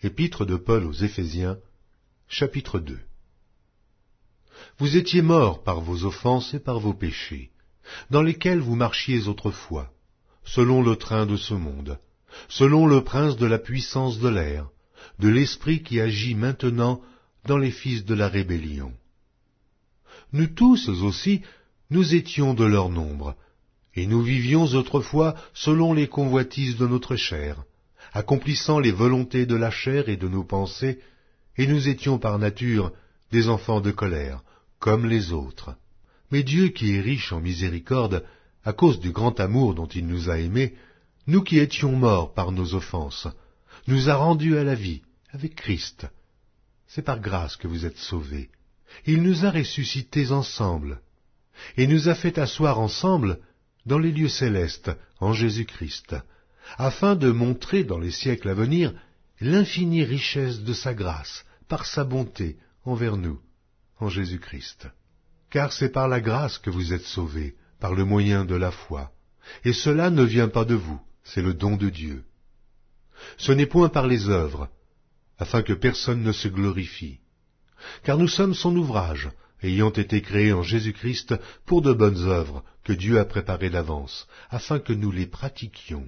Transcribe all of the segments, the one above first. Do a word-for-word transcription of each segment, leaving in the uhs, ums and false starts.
Épître de Paul aux Éphésiens, chapitre deux. Vous étiez morts par vos offenses et par vos péchés, dans lesquels vous marchiez autrefois, selon le train de ce monde, selon le prince de la puissance de l'air, de l'esprit qui agit maintenant dans les fils de la rébellion. Nous tous aussi, nous étions de leur nombre, et nous vivions autrefois selon les convoitises de notre chair, accomplissant les volontés de la chair et de nos pensées, et nous étions par nature des enfants de colère, comme les autres. Mais Dieu qui est riche en miséricorde, à cause du grand amour dont il nous a aimés, nous qui étions morts par nos offenses, nous a rendus à la vie avec Christ. C'est par grâce que vous êtes sauvés. Il nous a ressuscités ensemble, et nous a fait asseoir ensemble dans les lieux célestes en Jésus-Christ, afin de montrer dans les siècles à venir l'infinie richesse de sa grâce, par sa bonté envers nous, en Jésus-Christ. Car c'est par la grâce que vous êtes sauvés, par le moyen de la foi, et cela ne vient pas de vous, c'est le don de Dieu. Ce n'est point par les œuvres, afin que personne ne se glorifie. Car nous sommes son ouvrage, ayant été créés en Jésus-Christ pour de bonnes œuvres que Dieu a préparées d'avance, afin que nous les pratiquions.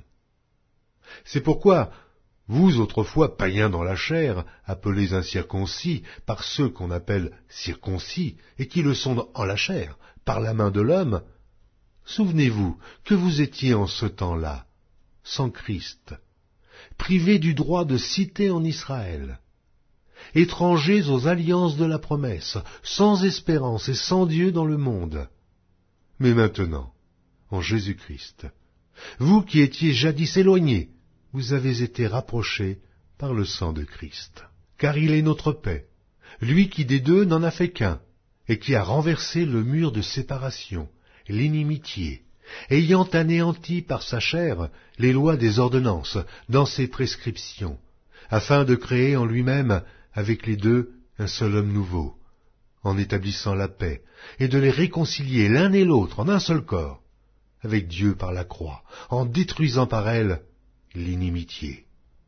C'est pourquoi, vous autrefois païens dans la chair, appelés incirconcis par ceux qu'on appelle circoncis, et qui le sont en la chair, par la main de l'homme, souvenez-vous que vous étiez en ce temps-là, sans Christ, privés du droit de cité en Israël, étrangers aux alliances de la promesse, sans espérance et sans Dieu dans le monde. Mais maintenant, en Jésus-Christ, vous qui étiez jadis éloignés, vous avez été rapprochés par le sang de Christ. Car il est notre paix, lui qui des deux n'en a fait qu'un, et qui a renversé le mur de séparation, l'inimitié, ayant anéanti par sa chair les lois des ordonnances dans ses prescriptions, afin de créer en lui-même avec les deux un seul homme nouveau, en établissant la paix, et de les réconcilier l'un et l'autre en un seul corps, avec Dieu par la croix, en détruisant par elle l'inimitié.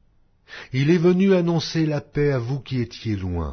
Il est venu annoncer la paix à vous qui étiez loin,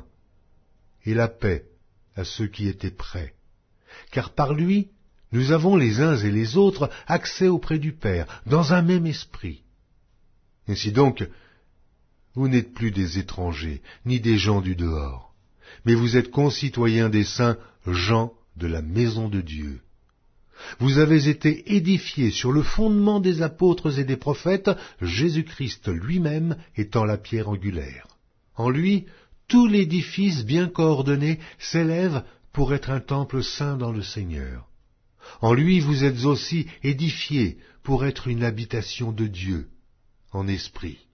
et la paix à ceux qui étaient près, car par lui, nous avons les uns et les autres accès auprès du Père, dans un même esprit. Ainsi donc, vous n'êtes plus des étrangers, ni des gens du dehors, mais vous êtes concitoyens des saints, gens de la maison de Dieu. Vous avez été édifiés sur le fondement des apôtres et des prophètes, Jésus-Christ lui-même étant la pierre angulaire. En lui, tout l'édifice bien coordonné s'élève pour être un temple saint dans le Seigneur. En lui, vous êtes aussi édifiés pour être une habitation de Dieu, en esprit.